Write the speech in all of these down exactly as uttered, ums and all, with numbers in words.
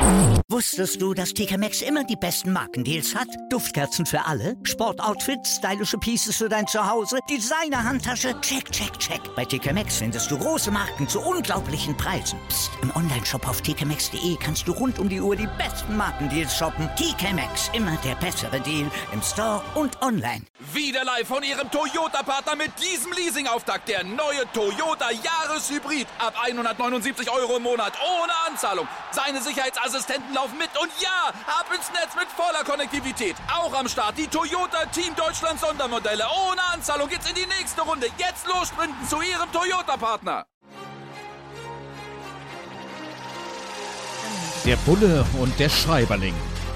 Wusstest du, dass T K Maxx immer die besten Markendeals hat? Duftkerzen für alle, Sportoutfits, stylische Pieces für dein Zuhause, Designer-Handtasche, check, check, check. Bei T K Maxx findest du große Marken zu unglaublichen Preisen. Psst. Im Onlineshop auf t k maxx punkt d e kannst du rund um die Uhr die besten Markendeals shoppen. T K Maxx, immer der bessere Deal im Store und online. Wieder live von Ihrem Toyota-Partner mit diesem Leasing-Auftakt. Der neue Toyota Jahreshybrid. Ab hundertneunundsiebzig Euro im Monat. Ohne Anzahlung. Seine Sicherheitsassistenten laufen mit. Und ja, ab ins Netz mit voller Konnektivität. Auch am Start die Toyota Team Deutschland Sondermodelle. Ohne Anzahlung geht's in die nächste Runde. Jetzt los sprinten zu Ihrem Toyota-Partner. Der Bulle und der Schreiberling.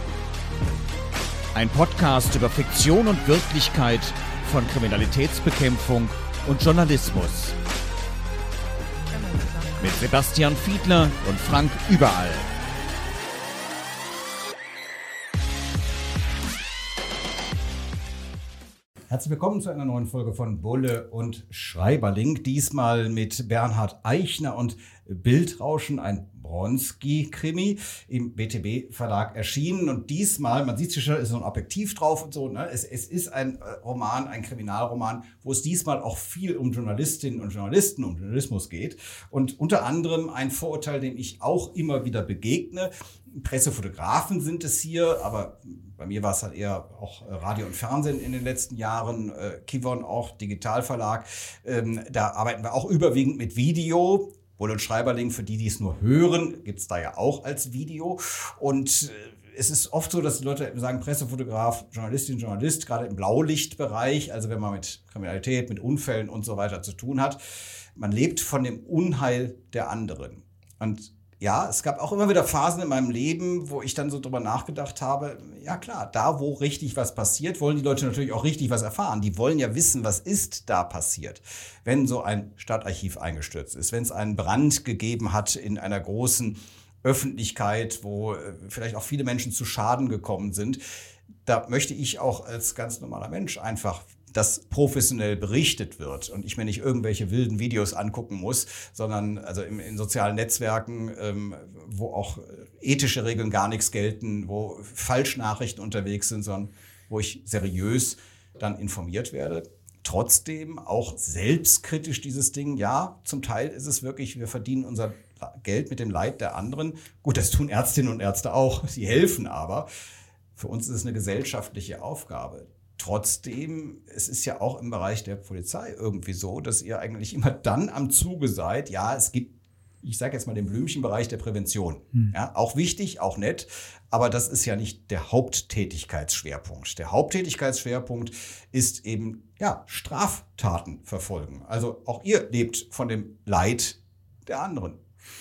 Ein Podcast über Fiktion und Wirklichkeit von Kriminalitätsbekämpfung und Journalismus. Mit Sebastian Fiedler und Frank Überall. Herzlich willkommen zu einer neuen Folge von Bulle und Schreiberling. Diesmal mit Bernhard Eichner und Bildrauschen, ein Bronski-Krimi im B T B-Verlag erschienen. Und diesmal, man sieht schon, ist so ein Objektiv drauf und so, ne? Es, es ist ein Roman, ein Kriminalroman, wo es diesmal auch viel um Journalistinnen und Journalisten, um Journalismus geht. Und unter anderem ein Vorurteil, dem ich auch immer wieder begegne. Pressefotografen sind es hier, aber bei mir war es halt eher auch Radio und Fernsehen in den letzten Jahren, äh, Kivon auch, Digitalverlag. Ähm, da arbeiten wir auch überwiegend mit Video. Bulle und Schreiberling, für die, die es nur hören, gibt es da ja auch als Video. Und äh, es ist oft so, dass die Leute sagen, Pressefotograf, Journalistin, Journalist, gerade im Blaulichtbereich, also wenn man mit Kriminalität, mit Unfällen und so weiter zu tun hat, man lebt von dem Unheil der anderen. Und ja, es gab auch immer wieder Phasen in meinem Leben, wo ich dann so drüber nachgedacht habe, ja klar, da wo richtig was passiert, wollen die Leute natürlich auch richtig was erfahren. Die wollen ja wissen, was ist da passiert. Wenn so ein Stadtarchiv eingestürzt ist, wenn es einen Brand gegeben hat in einer großen Öffentlichkeit, wo vielleicht auch viele Menschen zu Schaden gekommen sind, da möchte ich auch als ganz normaler Mensch einfach, dass professionell berichtet wird und ich mir nicht irgendwelche wilden Videos angucken muss, sondern also in, in sozialen Netzwerken, ähm, wo auch ethische Regeln gar nichts gelten, wo Falschnachrichten unterwegs sind, sondern wo ich seriös dann informiert werde. Trotzdem auch selbstkritisch dieses Ding, ja, zum Teil ist es wirklich, wir verdienen unser Geld mit dem Leid der anderen. Gut, das tun Ärztinnen und Ärzte auch, sie helfen aber. Für uns ist es eine gesellschaftliche Aufgabe. Trotzdem, es ist ja auch im Bereich der Polizei irgendwie so, dass ihr eigentlich immer dann am Zuge seid. Ja, es gibt, ich sage jetzt mal den Blümchenbereich der Prävention. Hm. Ja, auch wichtig, auch nett, aber das ist ja nicht der Haupttätigkeitsschwerpunkt. Der Haupttätigkeitsschwerpunkt ist eben, ja, Straftaten verfolgen. Also auch ihr lebt von dem Leid der anderen.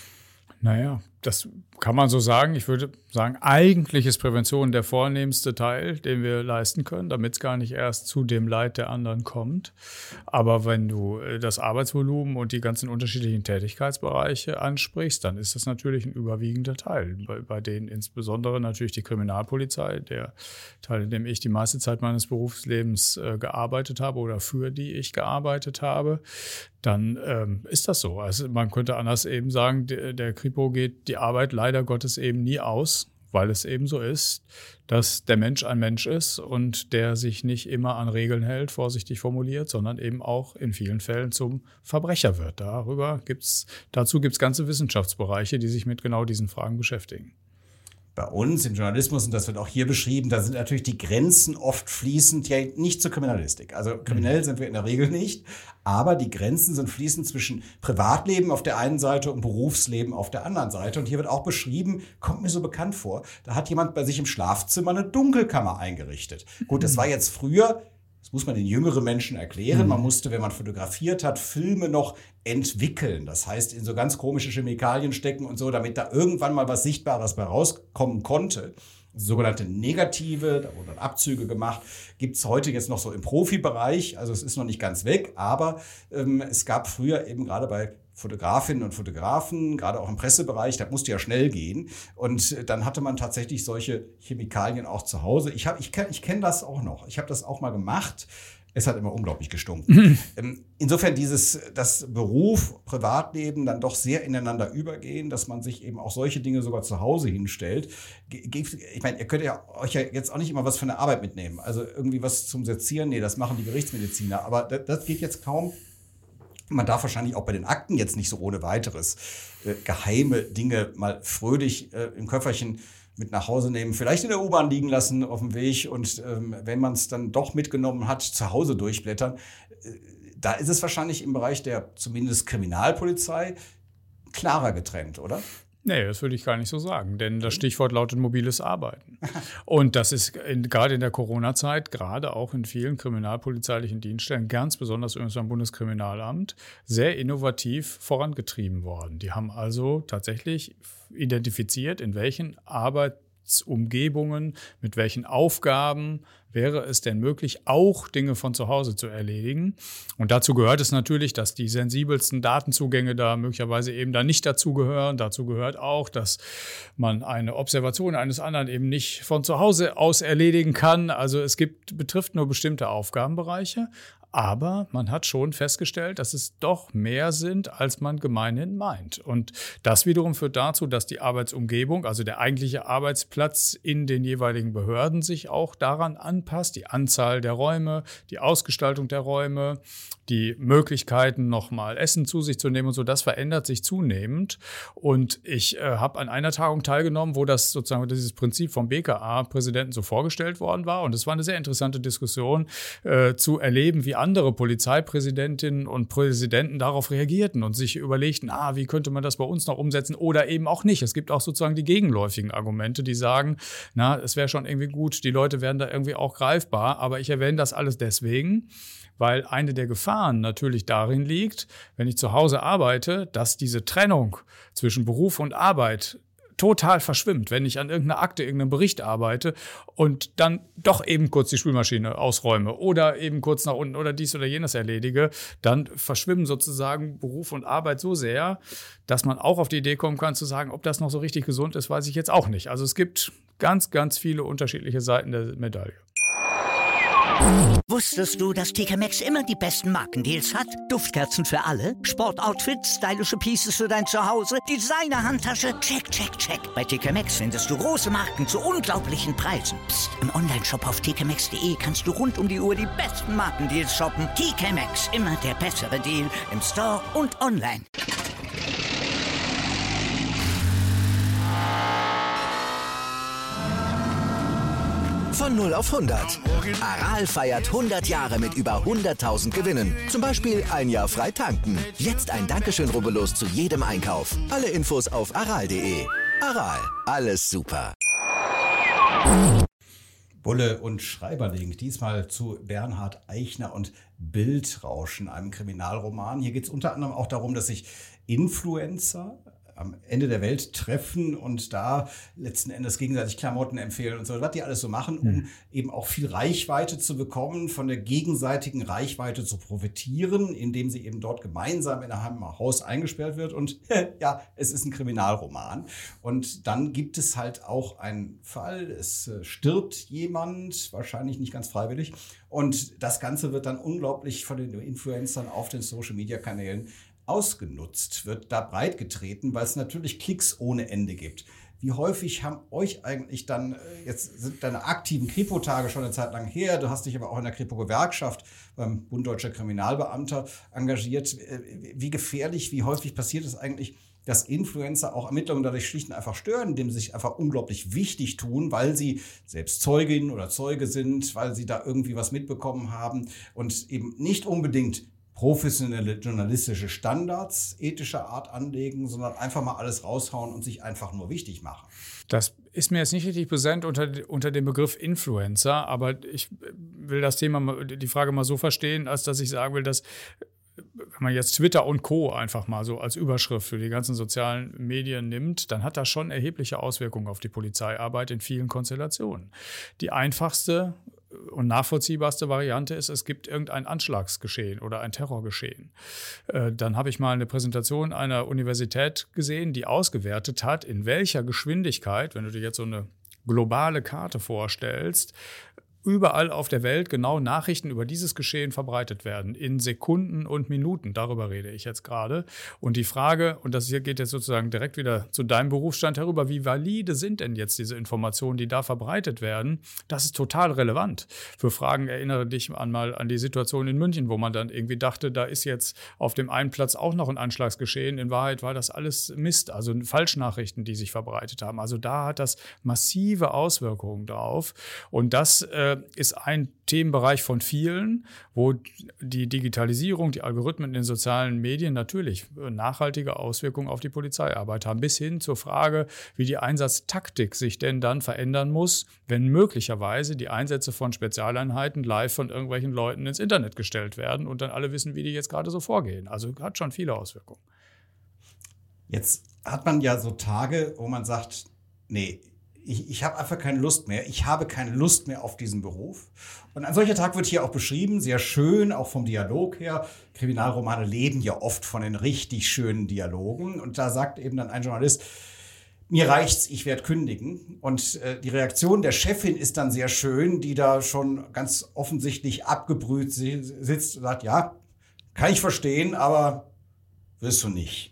Naja, das kann man so sagen. Ich würde sagen, eigentlich ist Prävention der vornehmste Teil, den wir leisten können, damit es gar nicht erst zu dem Leid der anderen kommt. Aber wenn du das Arbeitsvolumen und die ganzen unterschiedlichen Tätigkeitsbereiche ansprichst, dann ist das natürlich ein überwiegender Teil, bei, bei denen insbesondere natürlich die Kriminalpolizei, der Teil, in dem ich die meiste Zeit meines Berufslebens äh, gearbeitet habe oder für die ich gearbeitet habe, dann ähm, ist das so. Also man könnte anders eben sagen, der, der Kripo geht die Arbeit leider Gottes eben nie aus, weil es eben so ist, dass der Mensch ein Mensch ist und der sich nicht immer an Regeln hält, vorsichtig formuliert, sondern eben auch in vielen Fällen zum Verbrecher wird. Darüber gibt's, dazu gibt es ganze Wissenschaftsbereiche, die sich mit genau diesen Fragen beschäftigen. Bei uns im Journalismus, und das wird auch hier beschrieben, da sind natürlich die Grenzen oft fließend, ja nicht zur Kriminalistik. Also kriminell sind wir in der Regel nicht, aber die Grenzen sind fließend zwischen Privatleben auf der einen Seite und Berufsleben auf der anderen Seite. Und hier wird auch beschrieben, kommt mir so bekannt vor, da hat jemand bei sich im Schlafzimmer eine Dunkelkammer eingerichtet. Gut, das war jetzt früher, das muss man den jüngeren Menschen erklären. Man musste, wenn man fotografiert hat, Filme noch entwickeln. Das heißt, in so ganz komische Chemikalien stecken und so, damit da irgendwann mal was Sichtbares bei rauskommen konnte. Sogenannte Negative, da wurden dann Abzüge gemacht, gibt es heute jetzt noch so im Profibereich. Also es ist noch nicht ganz weg, aber ähm, es gab früher eben gerade bei Fotografinnen und Fotografen, gerade auch im Pressebereich, das musste ja schnell gehen. Und dann hatte man tatsächlich solche Chemikalien auch zu Hause. Ich, hab, ich, kenn, ich kenne das auch noch. Ich habe das auch mal gemacht. Es hat immer unglaublich gestunken. Mhm. Insofern dieses, das Beruf, Privatleben dann doch sehr ineinander übergehen, dass man sich eben auch solche Dinge sogar zu Hause hinstellt. Ich meine, ihr könnt ja euch ja jetzt auch nicht immer was von der Arbeit mitnehmen. Also irgendwie was zum Sezieren, nee, das machen die Gerichtsmediziner. Aber das, das geht jetzt kaum. Man darf wahrscheinlich auch bei den Akten jetzt nicht so ohne weiteres äh, geheime Dinge mal fröhlich äh, im Köfferchen mit nach Hause nehmen, vielleicht in der U-Bahn liegen lassen auf dem Weg und ähm, wenn man es dann doch mitgenommen hat, zu Hause durchblättern. Äh, da ist es wahrscheinlich im Bereich der zumindest Kriminalpolizei klarer getrennt, oder? Nee, das würde ich gar nicht so sagen, denn das Stichwort lautet mobiles Arbeiten. Und das ist in, gerade in der Corona-Zeit, gerade auch in vielen kriminalpolizeilichen Dienststellen, ganz besonders übrigens beim Bundeskriminalamt, sehr innovativ vorangetrieben worden. Die haben also tatsächlich identifiziert, in welchen Arbeitsumgebungen, mit welchen Aufgaben wäre es denn möglich, auch Dinge von zu Hause zu erledigen. Und dazu gehört es natürlich, dass die sensibelsten Datenzugänge da möglicherweise eben da nicht dazugehören. Dazu gehört auch, dass man eine Observation eines anderen eben nicht von zu Hause aus erledigen kann. Also es gibt, betrifft nur bestimmte Aufgabenbereiche. Aber man hat schon festgestellt, dass es doch mehr sind, als man gemeinhin meint. Und das wiederum führt dazu, dass die Arbeitsumgebung, also der eigentliche Arbeitsplatz in den jeweiligen Behörden sich auch daran anpasst. Die Anzahl der Räume, die Ausgestaltung der Räume, die Möglichkeiten, nochmal Essen zu sich zu nehmen und so, das verändert sich zunehmend. Und ich äh, habe an einer Tagung teilgenommen, wo das sozusagen dieses Prinzip vom B K A-Präsidenten so vorgestellt worden war. Und es war eine sehr interessante Diskussion äh, zu erleben, wie andere Polizeipräsidentinnen und Präsidenten darauf reagierten und sich überlegten, ah, wie könnte man das bei uns noch umsetzen oder eben auch nicht. Es gibt auch sozusagen die gegenläufigen Argumente, die sagen, na, es wäre schon irgendwie gut, die Leute werden da irgendwie auch greifbar, aber ich erwähne das alles deswegen, weil eine der Gefahren natürlich darin liegt, wenn ich zu Hause arbeite, dass diese Trennung zwischen Beruf und Arbeit total verschwimmt, wenn ich an irgendeiner Akte, irgendeinem Bericht arbeite und dann doch eben kurz die Spülmaschine ausräume oder eben kurz nach unten oder dies oder jenes erledige, dann verschwimmen sozusagen Beruf und Arbeit so sehr, dass man auch auf die Idee kommen kann zu sagen, ob das noch so richtig gesund ist, weiß ich jetzt auch nicht. Also es gibt ganz, ganz viele unterschiedliche Seiten der Medaille. Wusstest du, dass T K Maxx immer die besten Markendeals hat? Duftkerzen für alle, Sportoutfits, stylische Pieces für dein Zuhause, Designer-Handtasche, check, check, check. Bei T K Maxx findest du große Marken zu unglaublichen Preisen. Psst. Im Onlineshop auf t k maxx punkt d e kannst du rund um die Uhr die besten Markendeals shoppen. T K Maxx, immer der bessere Deal im Store und online. Von null auf hundert. Aral feiert hundert Jahre mit über hunderttausend Gewinnen. Zum Beispiel ein Jahr frei tanken. Jetzt ein Dankeschön, rubbellos zu jedem Einkauf. Alle Infos auf aral punkt de. Aral, alles super. Bulle und Schreiberling, diesmal zu Bernhard Eichner und Bildrauschen, einem Kriminalroman. Hier geht es unter anderem auch darum, dass sich Influencer am Ende der Welt treffen und da letzten Endes gegenseitig Klamotten empfehlen und so, was die alles so machen, um mhm. eben auch viel Reichweite zu bekommen, von der gegenseitigen Reichweite zu profitieren, indem sie eben dort gemeinsam in einem Haus eingesperrt wird. Und ja, es ist ein Kriminalroman. Und dann gibt es halt auch einen Fall, es stirbt jemand, wahrscheinlich nicht ganz freiwillig. Und das Ganze wird dann unglaublich von den Influencern auf den Social-Media-Kanälen ausgenutzt, wird da breitgetreten, weil es natürlich Klicks ohne Ende gibt. Wie häufig haben euch eigentlich dann, jetzt sind deine aktiven Kripo-Tage schon eine Zeit lang her, du hast dich aber auch in der Kripo-Gewerkschaft beim Bund Deutscher Kriminalbeamter engagiert. Wie gefährlich, wie häufig passiert es eigentlich, dass Influencer auch Ermittlungen dadurch schlicht und einfach stören, indem sie sich einfach unglaublich wichtig tun, weil sie selbst Zeugin oder Zeuge sind, weil sie da irgendwie was mitbekommen haben und eben nicht unbedingt professionelle journalistische Standards ethischer Art anlegen, sondern einfach mal alles raushauen und sich einfach nur wichtig machen. Das ist mir jetzt nicht richtig präsent unter, unter dem Begriff Influencer, aber ich will das Thema, die Frage mal so verstehen, als dass ich sagen will, dass wenn man jetzt Twitter und Co. einfach mal so als Überschrift für die ganzen sozialen Medien nimmt, dann hat das schon erhebliche Auswirkungen auf die Polizeiarbeit in vielen Konstellationen. Die einfachste und nachvollziehbarste Variante ist, es gibt irgendein Anschlagsgeschehen oder ein Terrorgeschehen. Äh, dann habe ich mal eine Präsentation einer Universität gesehen, die ausgewertet hat, in welcher Geschwindigkeit, wenn du dir jetzt so eine globale Karte vorstellst, überall auf der Welt genau Nachrichten über dieses Geschehen verbreitet werden, in Sekunden und Minuten. Darüber rede ich jetzt gerade. Und die Frage, und das hier geht jetzt sozusagen direkt wieder zu deinem Berufsstand herüber, wie valide sind denn jetzt diese Informationen, die da verbreitet werden? Das ist total relevant. Für Fragen erinnere dich einmal an die Situation in München, wo man dann irgendwie dachte, da ist jetzt auf dem einen Platz auch noch ein Anschlagsgeschehen. In Wahrheit war das alles Mist, also Falschnachrichten, die sich verbreitet haben. Also da hat das massive Auswirkungen drauf. Und das äh, ist ein Themenbereich von vielen, wo die Digitalisierung, die Algorithmen in den sozialen Medien natürlich nachhaltige Auswirkungen auf die Polizeiarbeit haben, bis hin zur Frage, wie die Einsatztaktik sich denn dann verändern muss, wenn möglicherweise die Einsätze von Spezialeinheiten live von irgendwelchen Leuten ins Internet gestellt werden und dann alle wissen, wie die jetzt gerade so vorgehen. Also hat schon viele Auswirkungen. Jetzt hat man ja so Tage, wo man sagt, nee, Ich, ich habe einfach keine Lust mehr. Ich habe keine Lust mehr auf diesen Beruf. Und ein solcher Tag wird hier auch beschrieben, sehr schön, auch vom Dialog her. Kriminalromane leben ja oft von den richtig schönen Dialogen. Und da sagt eben dann ein Journalist, mir reicht's, ich werde kündigen. Und äh, die Reaktion der Chefin ist dann sehr schön, die da schon ganz offensichtlich abgebrüht sitzt und sagt, ja, kann ich verstehen, aber wirst du nicht.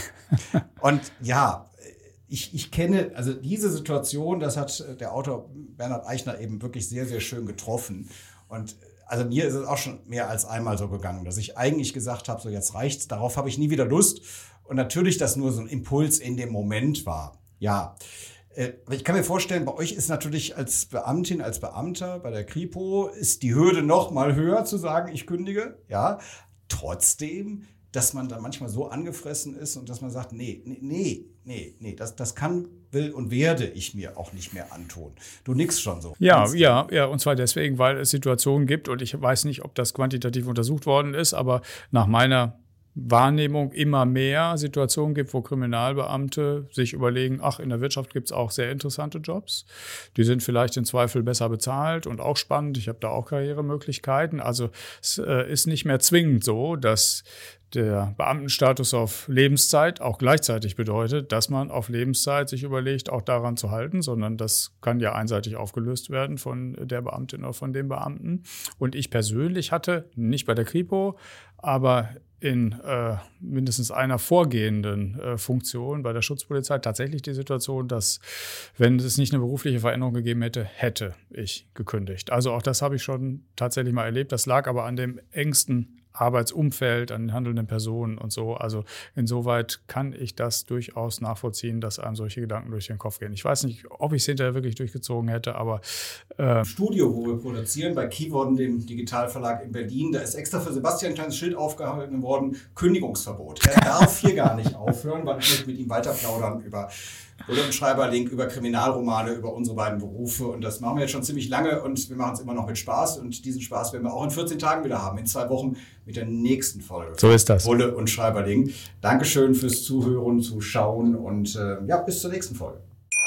Und ja, Ich, ich kenne, also diese Situation, das hat der Autor Bernhard Eichner eben wirklich sehr, sehr schön getroffen. Und also mir ist es auch schon mehr als einmal so gegangen, dass ich eigentlich gesagt habe, so jetzt reicht's, darauf habe ich nie wieder Lust. Und natürlich, dass nur so ein Impuls in dem Moment war. Ja, aber ich kann mir vorstellen, bei euch ist natürlich als Beamtin, als Beamter bei der Kripo, ist die Hürde noch mal höher zu sagen, ich kündige. Ja, trotzdem, dass man dann manchmal so angefressen ist und dass man sagt, nee, nee, nee, nee, nee, das, das kann, will und werde ich mir auch nicht mehr antun. Du nickst schon so. Ja, ja, ja, und zwar deswegen, weil es Situationen gibt und ich weiß nicht, ob das quantitativ untersucht worden ist, aber nach meiner Wahrnehmung immer mehr Situationen gibt, wo Kriminalbeamte sich überlegen, ach, in der Wirtschaft gibt es auch sehr interessante Jobs. Die sind vielleicht im Zweifel besser bezahlt und auch spannend. Ich habe da auch Karrieremöglichkeiten. Also es äh, ist nicht mehr zwingend so, dass der Beamtenstatus auf Lebenszeit auch gleichzeitig bedeutet, dass man auf Lebenszeit sich überlegt, auch daran zu halten, sondern das kann ja einseitig aufgelöst werden von der Beamtin oder von dem Beamten. Und ich persönlich hatte, nicht bei der Kripo, aber in äh, mindestens einer vorgehenden äh, Funktion bei der Schutzpolizei tatsächlich die Situation, dass, wenn es nicht eine berufliche Veränderung gegeben hätte, hätte ich gekündigt. Also auch das habe ich schon tatsächlich mal erlebt. Das lag aber an dem engsten Arbeitsumfeld, an den handelnden Personen und so. Also insoweit kann ich das durchaus nachvollziehen, dass einem solche Gedanken durch den Kopf gehen. Ich weiß nicht, ob ich es hinterher wirklich durchgezogen hätte, aber äh Im Studio, wo wir produzieren, bei Keyworden, dem Digitalverlag in Berlin, da ist extra für Sebastian ein kleines Schild aufgehalten worden, Kündigungsverbot. Er darf hier gar nicht aufhören, weil ich möchte mit ihm weiter plaudern über Bulle und Schreiberling, über Kriminalromane, über unsere beiden Berufe. Und das machen wir jetzt schon ziemlich lange und wir machen es immer noch mit Spaß. Und diesen Spaß werden wir auch in vierzehn Tagen wieder haben, in zwei Wochen mit der nächsten Folge. So ist das. Bulle und Schreiberling. Dankeschön fürs Zuhören, Zuschauen und äh, ja, bis zur nächsten Folge.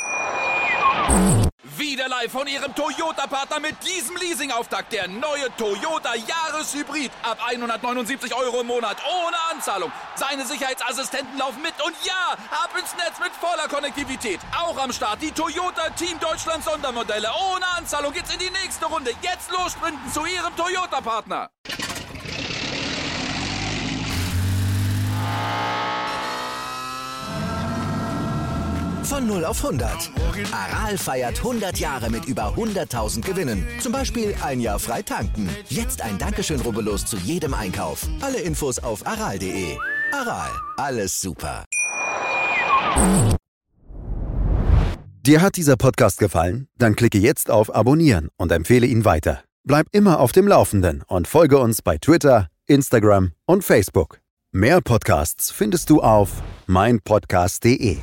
Wieder live von Ihrem Toyota-Partner mit diesem Leasing-Auftakt. Der neue Toyota Jahreshybrid. Ab hundertneunundsiebzig Euro im Monat. Ohne Anzahlung. Seine Sicherheitsassistenten laufen mit. Und ja, ab ins Netz mit voller Konnektivität. Auch am Start die Toyota Team Deutschland Sondermodelle. Ohne Anzahlung geht's in die nächste Runde. Jetzt los sprinten zu Ihrem Toyota-Partner. Von null auf hundert. Aral feiert hundert Jahre mit über hunderttausend Gewinnen. Zum Beispiel ein Jahr frei tanken. Jetzt ein Dankeschön, rubbellos zu jedem Einkauf. Alle Infos auf aral punkt de. Aral, alles super. Dir hat dieser Podcast gefallen? Dann klicke jetzt auf Abonnieren und empfehle ihn weiter. Bleib immer auf dem Laufenden und folge uns bei Twitter, Instagram und Facebook. Mehr Podcasts findest du auf mein podcast punkt de.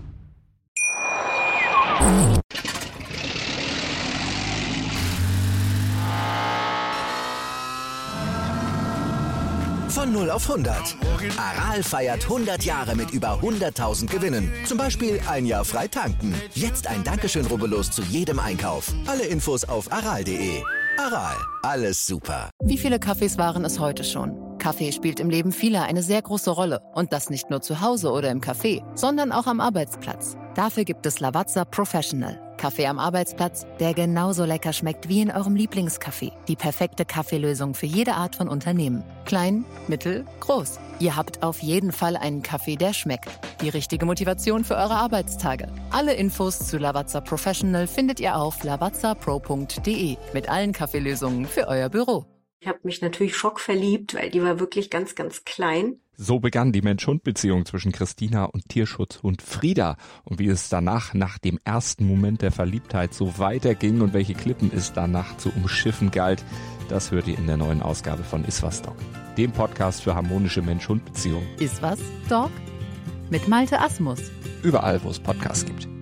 Von null auf hundert. Aral feiert hundert Jahre mit über hunderttausend Gewinnen. Zum Beispiel ein Jahr frei tanken. Jetzt ein Dankeschön, rubbellos zu jedem Einkauf. Alle Infos auf aral punkt de. Aral, alles super. Wie viele Kaffees waren es heute schon? Kaffee spielt im Leben vieler eine sehr große Rolle. Und das nicht nur zu Hause oder im Café, sondern auch am Arbeitsplatz. Dafür gibt es Lavazza Professional. Kaffee am Arbeitsplatz, der genauso lecker schmeckt wie in eurem Lieblingscafé. Die perfekte Kaffeelösung für jede Art von Unternehmen. Klein, mittel, groß. Ihr habt auf jeden Fall einen Kaffee, der schmeckt. Die richtige Motivation für eure Arbeitstage. Alle Infos zu Lavazza Professional findet ihr auf lavazza pro punkt de mit allen Kaffeelösungen für euer Büro. Ich habe mich natürlich schockverliebt, weil die war wirklich ganz, ganz klein. So begann die Mensch-Hund-Beziehung zwischen Christina und Tierschutzhund Frieda. Und wie es danach, nach dem ersten Moment der Verliebtheit, so weiterging und welche Klippen es danach zu umschiffen galt, das hört ihr in der neuen Ausgabe von Iswas Dog, dem Podcast für harmonische Mensch-Hund-Beziehungen. Iswas Dog? Mit Malte Asmus. Überall, wo es Podcasts gibt.